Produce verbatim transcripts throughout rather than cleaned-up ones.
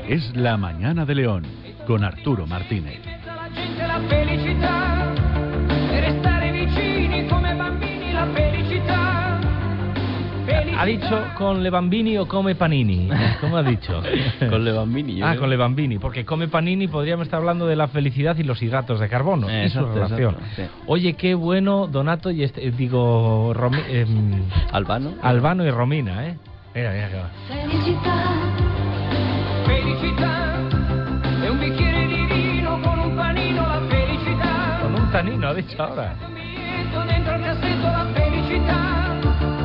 es La Mañana de León, con Arturo Martínez. ¿Ha dicho con le bambini o come panini? ¿Cómo ha dicho? Con le bambini. Ah, creo. con le bambini, porque come panini podríamos estar hablando de la felicidad y los hidratos de carbono Eh, y su exacto, relación. exacto, sí. Oye, qué bueno Donato y este, digo Romi, eh, Albano. Albano y Romina, ¿eh? Mira, mira que va. Felicità, felicità, è un bicchiere di vino con un panino la felicità. Con un tanino, ha dicho ahora. Un biglietto dentro al cassetto la felicità.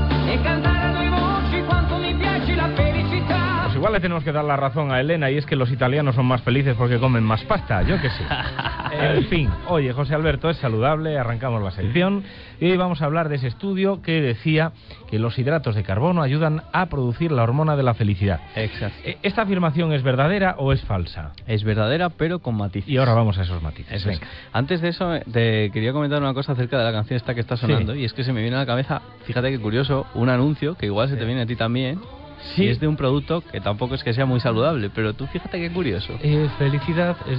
E cantare a due voci quanto mi piace la felicità. Pues igual le tenemos que dar la razón a Elena, y es que los italianos son más felices porque comen más pasta, yo que sé. En fin, oye, José Alberto, es saludable, arrancamos la sección y hoy vamos a hablar de ese estudio que decía que los hidratos de carbono ayudan a producir la hormona de la felicidad. Exacto. ¿Esta afirmación es verdadera o es falsa? Es verdadera, pero con matices. Y ahora vamos a esos matices. Eso es. Venga. Antes de eso, te quería comentar una cosa acerca de la canción esta que está sonando, Sí. y es que se me viene a la cabeza, fíjate qué curioso, un anuncio que igual se te viene a ti también. Sí. Y es de un producto que tampoco es que sea muy saludable, pero tú fíjate qué curioso. Eh, felicidad. Es...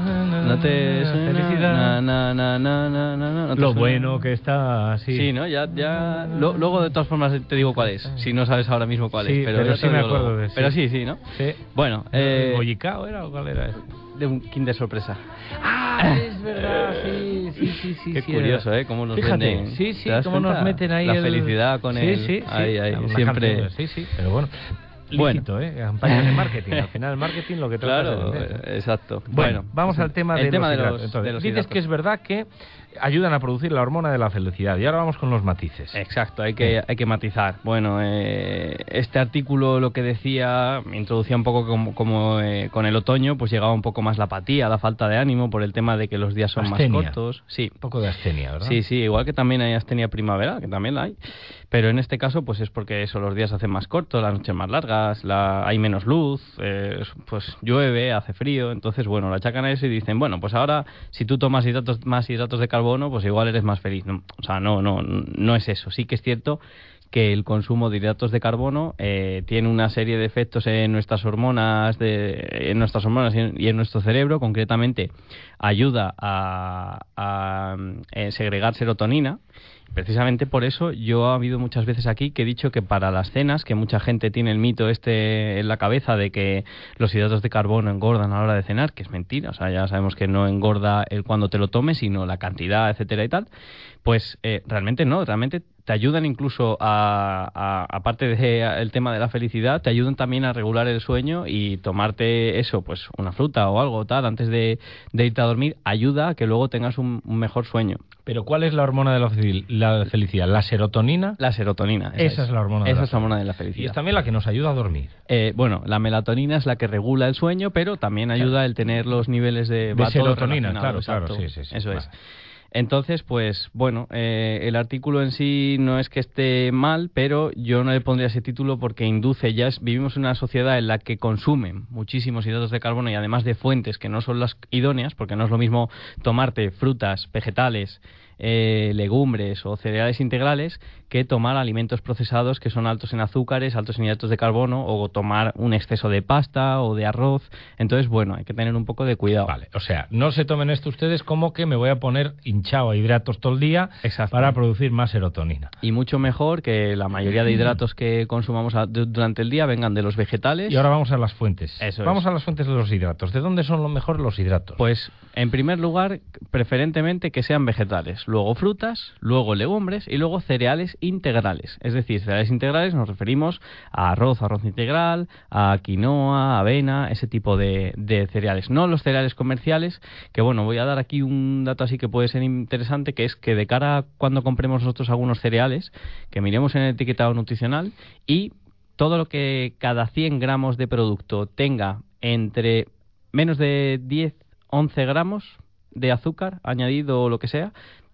No te suena? Felicidad. Na, na, na, na, na, na, ¿no te Lo suena? bueno que está, sí. Sí, ¿no? Ya, ya... Lo- luego, de todas formas, te digo cuál es, si no sabes ahora mismo cuál Sí, es. Pero, pero ya sí te lo me digo acuerdo luego. de sí. Pero sí, sí, ¿no? Sí. Bueno, eh... ¿Bollicao era o cuál era? de un Kinder Sorpresa. Ah, es verdad, sí, sí, sí, sí. Qué sí, curioso, era. ¿eh? Cómo nos Fíjate, venden. sí, sí, ¿Te das cómo nos cuenta? meten ahí la el... felicidad con sí, el... Sí, sí, ahí, ahí, una siempre... canción, sí, sí, pero bueno. Bueno. Lícito, ¿eh? Campaña de marketing. Al final el marketing lo que trata Claro, es de vender, ¿no? exacto. Bueno, vamos al tema de el tema los de hidratos. los, Entonces, de los dices hidratos. que es verdad que ayudan a producir la hormona de la felicidad. Y ahora vamos con los matices. Exacto, hay que, hay que matizar. Bueno, eh, este artículo lo que decía, me introducía un poco como, como eh, con el otoño, pues llegaba un poco más la apatía, la falta de ánimo por el tema de que los días son Astenia. más cortos. Sí. Un poco de astenia, ¿verdad? Sí, sí, igual que también hay astenia primavera, que también la hay. Pero en este caso, pues es porque eso, los días se hacen más cortos, las noches más largas, la, hay menos luz, eh, pues llueve, hace frío. Entonces, bueno, lo achacan a eso y dicen, bueno, pues ahora si tú tomas hidratos, más hidratos de carbono, pues igual eres más feliz. No, o sea, no, no, no es eso. Sí que es cierto que el consumo de hidratos de carbono eh, tiene una serie de efectos en nuestras hormonas, de, en nuestras hormonas y en, y en nuestro cerebro. Concretamente, ayuda a, a, a segregar serotonina. Precisamente por eso yo ha habido muchas veces aquí que he dicho que para las cenas, que mucha gente tiene el mito este en la cabeza de que los hidratos de carbono engordan a la hora de cenar, que es mentira. O sea, ya sabemos que no engorda el cuando te lo tomes, sino la cantidad, etcétera y tal. Pues eh, realmente no, realmente te ayudan incluso a, a aparte del tema de la felicidad, te ayudan también a regular el sueño, y tomarte eso, pues una fruta o algo tal antes de, de irte a dormir, ayuda a que luego tengas un, un mejor sueño. Pero ¿cuál es la hormona de la, fel- la felicidad? ¿La serotonina? La serotonina. Esa, esa es la hormona de Esa la es la hormona de la Y felicidad. es también la que nos ayuda a dormir. Eh, bueno, la melatonina es la que regula el sueño, pero también ayuda el tener los niveles de... De va todo serotonina, relacionado, claro, claro, exacto. sí, sí, sí. Eso Vale. es. Entonces, pues bueno, eh, el artículo en sí no es que esté mal, pero yo no le pondría ese título porque induce, ya es, vivimos en una sociedad en la que consumen muchísimos hidratos de carbono y además de fuentes que no son las idóneas, porque no es lo mismo tomarte frutas, vegetales, eh, legumbres o cereales integrales que tomar alimentos procesados que son altos en azúcares, altos en hidratos de carbono, o tomar un exceso de pasta o de arroz. Entonces, bueno, hay que tener un poco de cuidado. Vale, o sea, no se tomen esto ustedes como que me voy a poner hinchado a hidratos todo el día Exacto. para producir más serotonina. Y mucho mejor que la mayoría de hidratos que consumamos a- du- durante el día vengan de los vegetales. Y ahora vamos a las fuentes. Eso vamos es. a las fuentes de los hidratos. ¿De dónde son lo mejor los hidratos? Pues, en primer lugar, preferentemente que sean vegetales, luego frutas, luego legumbres y luego cereales integrales. Es decir, cereales integrales nos referimos a arroz, arroz integral, a quinoa, avena, ese tipo de, de cereales. No los cereales comerciales, que bueno, voy a dar aquí un dato así que puede ser interesante, que es que de cara a cuando compremos nosotros algunos cereales, que miremos en el etiquetado nutricional y todo lo que cada cien gramos de producto tenga entre menos de diez, once gramos de azúcar añadido o lo que sea,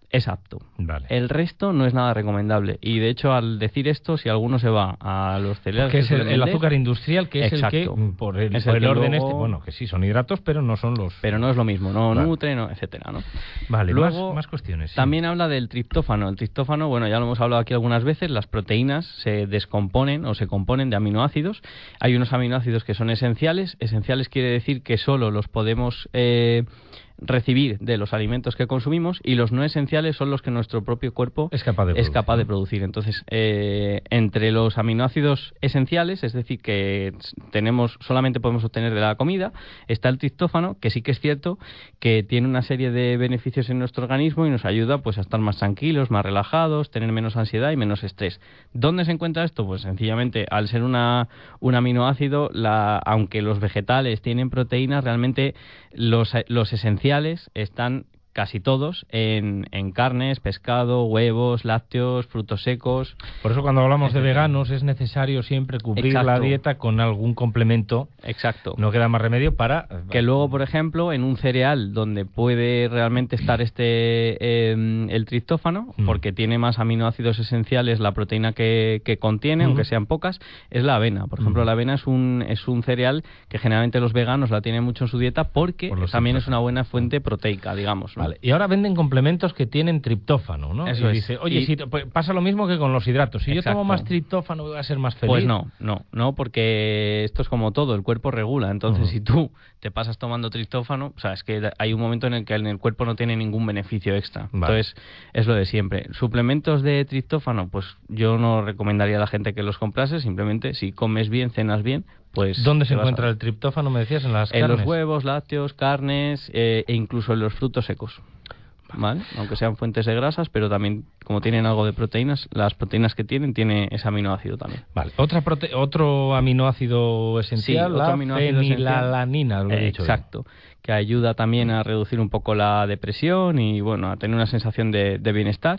es apto. Vale. El resto no es nada recomendable. Y de hecho, al decir esto, si alguno se va a los cereales... Que es el, suelen el vender, azúcar industrial, que es exacto, el que, por el, es por el el que orden luego- este, bueno, que sí, son hidratos, pero no son los... Pero no es lo mismo, no Vale. nutre, no, etcétera, ¿no? Vale, Luego, más, más cuestiones. sí. También habla del triptófano. El triptófano, bueno, ya lo hemos hablado aquí algunas veces, las proteínas se descomponen o se componen de aminoácidos. Hay unos aminoácidos que son esenciales. Esenciales quiere decir que solo los podemos eh, recibir de los alimentos que consumimos, y los no esenciales son los que nuestro propio cuerpo Es capaz de es producir, capaz de ¿no? producir. Entonces, eh, entre los aminoácidos esenciales, es decir, que tenemos solamente podemos obtener de la comida, está el triptófano, que sí que es cierto que tiene una serie de beneficios en nuestro organismo y nos ayuda pues a estar más tranquilos, más relajados, tener menos ansiedad y menos estrés. ¿Dónde se encuentra esto? Pues sencillamente, al ser una, un aminoácido, la, aunque los vegetales tienen proteínas, realmente los, los esenciales están casi todos en, en carnes, pescado, huevos, lácteos, frutos secos. Por eso cuando hablamos de veganos es necesario siempre cubrir Exacto. la dieta con algún complemento. Exacto. No queda más remedio para... Que luego, por ejemplo, en un cereal donde puede realmente estar este eh, el triptófano, Mm. porque tiene más aminoácidos esenciales la proteína que, que contiene, Mm. aunque sean pocas, es la avena. Por ejemplo, Mm. la avena es un es un cereal que generalmente los veganos la tienen mucho en su dieta porque Por los también es triptófanos. una buena fuente proteica, digamos, ¿no? Vale. Y ahora venden complementos que tienen triptófano, ¿no? Eso y es. dice, oye, Y- si te- pues pasa lo mismo que con los hidratos. Si yo Exacto. tomo más triptófano voy a ser más feliz. Pues no, no, no, porque esto es como todo, el cuerpo regula. Entonces, Ujú. si tú te pasas tomando triptófano, o sea, es que hay un momento en el que en el cuerpo no tiene ningún beneficio extra. Vale. Entonces, es lo de siempre. Suplementos de triptófano, pues yo no recomendaría a la gente que los comprase. Simplemente, si comes bien, cenas bien, pues... ¿Dónde te se vas encuentra a- el triptófano, me decías? En las En carnes. los huevos, lácteos, carnes eh, e incluso en los frutos secos. ¿Vale? Aunque sean fuentes de grasas, pero también, como tienen algo de proteínas, las proteínas que tienen, tiene ese aminoácido también. Vale. Otra prote- otro aminoácido esencial, otro la aminoácido esencial. fenilalanina, lo he Eh, dicho bien. Exacto, que ayuda también a reducir un poco la depresión y bueno, a tener una sensación de, de bienestar.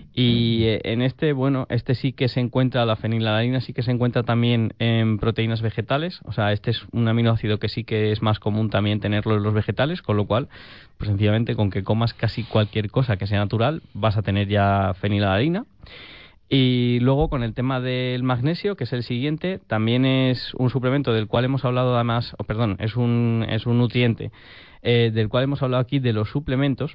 Y eh, en este, bueno, este sí que se encuentra, la fenilalanina sí que se encuentra también en proteínas vegetales, o sea, este es un aminoácido que sí que es más común también tenerlo en los vegetales, con lo cual, pues sencillamente con que comas casi cualquier cosa que sea natural, vas a tener ya fenilalanina. Y luego con el tema del magnesio, que es el siguiente, también es un suplemento del cual hemos hablado además, o perdón, es un, es un nutriente eh, del cual hemos hablado aquí de los suplementos.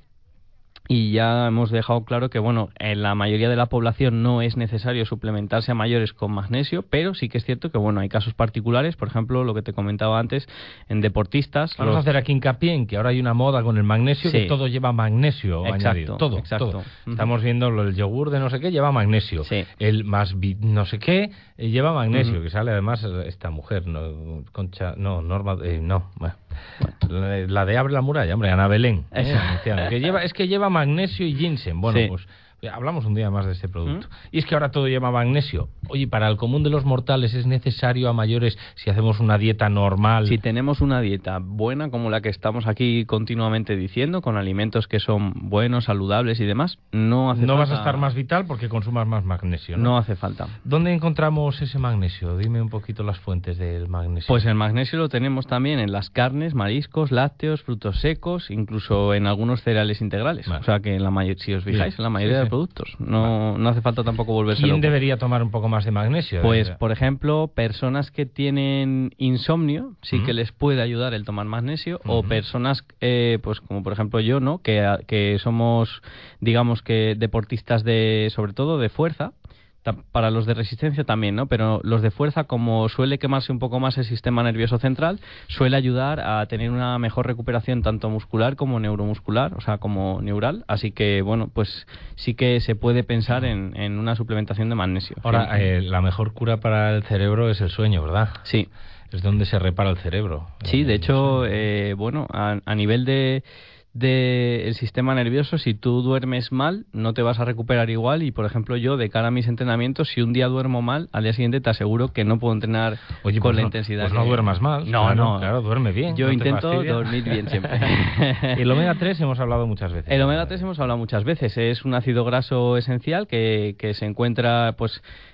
Y ya hemos dejado claro que, bueno, en la mayoría de la población no es necesario suplementarse a mayores con magnesio, pero sí que es cierto que, bueno, hay casos particulares, por ejemplo, lo que te comentaba antes, en deportistas. Vamos los- a hacer aquí hincapié en que ahora hay una moda con el magnesio, Sí. que todo lleva magnesio Exacto, añadido. Todo, exacto. todo. Ujú. Estamos viendo lo- el yogur de no sé qué lleva magnesio. Sí. El más vi- no sé qué eh, lleva magnesio, Ujú. que sale además eh, esta mujer, no, Concha, no, Norma, eh, no, bueno. La, la de Abre la Muralla, hombre, Ana Belén. eh, Esa. anunciando, que lleva, es que lleva magnesio y ginseng. Bueno, Sí. pues hablamos un día más de este producto. ¿Mm? Y es que ahora todo lleva magnesio. Oye, para el común de los mortales es necesario a mayores, si hacemos una dieta normal. Si tenemos una dieta buena como la que estamos aquí continuamente diciendo, con alimentos que son buenos, saludables y demás, no hace no falta... vas a estar más vital porque consumas más magnesio, ¿no? No hace falta. ¿Dónde encontramos ese magnesio? Dime un poquito las fuentes del magnesio. Pues el magnesio lo tenemos también en las carnes, mariscos, lácteos, frutos secos, incluso en algunos cereales integrales. Vale. O sea que en la mayor, si os fijáis, Bien. en la mayoría Sí, de sí. productos. No, no hace falta tampoco volverse ¿Quién loco. debería tomar un poco más de magnesio? Pues, Eh, por ejemplo, personas que tienen insomnio, sí Ujú. que les puede ayudar el tomar magnesio, o Ujú. personas, eh, pues como por ejemplo yo, ¿no? Que, que somos, digamos que deportistas de, sobre todo de fuerza, ta- para los de resistencia también, ¿no? Pero los de fuerza, como suele quemarse un poco más el sistema nervioso central, suele ayudar a tener una mejor recuperación tanto muscular como neuromuscular, o sea, como neural. Así que, bueno, pues sí que se puede pensar en, en una suplementación de magnesio. Ahora, Sí. eh, la mejor cura para el cerebro es el sueño, ¿verdad? Sí. Es donde se repara el cerebro. Sí, En de el hecho, sueño. eh, bueno, a, a nivel de, de el sistema nervioso, si tú duermes mal, no te vas a recuperar igual. Y, por ejemplo, yo, de cara a mis entrenamientos, si un día duermo mal, al día siguiente te aseguro que no puedo entrenar Oye, con pues la no, intensidad. pues no que- duermas mal. No, Claro, no. claro, duerme bien, Yo no te intento fastidia. dormir bien siempre. El omega tres hemos hablado muchas veces. El omega tres hemos hablado muchas veces. Es un ácido graso esencial que, que se encuentra, pues,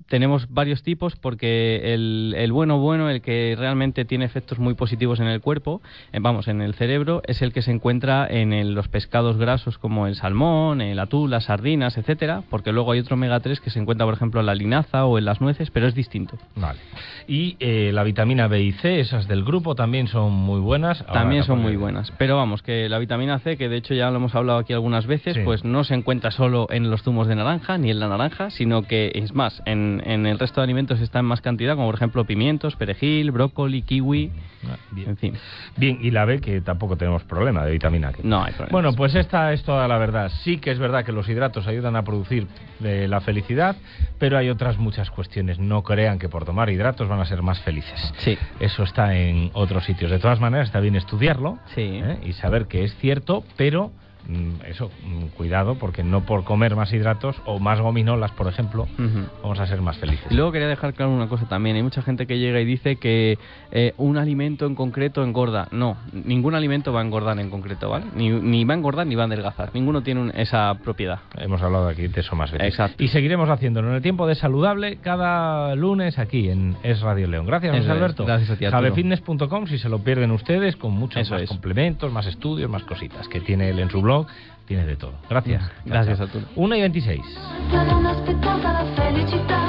tenemos varios tipos porque el, el bueno bueno, el que realmente tiene efectos muy positivos en el cuerpo, eh, vamos, en el cerebro, es el que se encuentra en el, los pescados grasos como el salmón, el atún, las sardinas, etcétera, porque luego hay otro omega tres que se encuentra, por ejemplo, en la linaza o en las nueces, pero es distinto. Vale. Y eh, la vitamina B y C, esas del grupo, también son muy buenas. Ahora También son porque... muy buenas, pero vamos, que la vitamina C, que de hecho ya lo hemos hablado aquí algunas veces, sí. pues no se encuentra solo en los zumos de naranja ni en la naranja, sino que es más, en, en el resto de alimentos está en más cantidad, como por ejemplo pimientos, perejil, brócoli, kiwi, Ah, bien. en fin. Bien, y la B, que tampoco tenemos problema de vitamina K. No hay problema. Bueno, pues esta es toda la verdad. Sí que es verdad que los hidratos ayudan a producir eh, la felicidad, pero hay otras muchas cuestiones. No crean que por tomar hidratos van a ser más felices. Sí. Eso está en otros sitios. De todas maneras, está bien estudiarlo, Sí. ¿eh? y saber que es cierto, pero eso, cuidado, porque no por comer más hidratos o más gominolas, por ejemplo, Uh-huh. vamos a ser más felices. Y luego quería dejar claro una cosa también. Hay mucha gente que llega y dice que eh, un alimento en concreto engorda. No, ningún alimento va a engordar en concreto, ¿vale? Ni, ni va a engordar ni va a adelgazar. Ninguno tiene un, esa propiedad. Hemos hablado aquí de eso más veces. Exacto. Y seguiremos haciéndolo en el tiempo de Saludable cada lunes aquí en Es Radio León. Gracias, José Eso es. Alberto. Gracias a ti, Arturo. Sabefitness punto com, si se lo pierden ustedes, con muchos Eso más es. complementos, más estudios, más cositas que tiene él en su blog. Tiene de todo. Gracias. Gracias, Chao, chao. Arturo. una y veintiséis. Non aspettata la felicità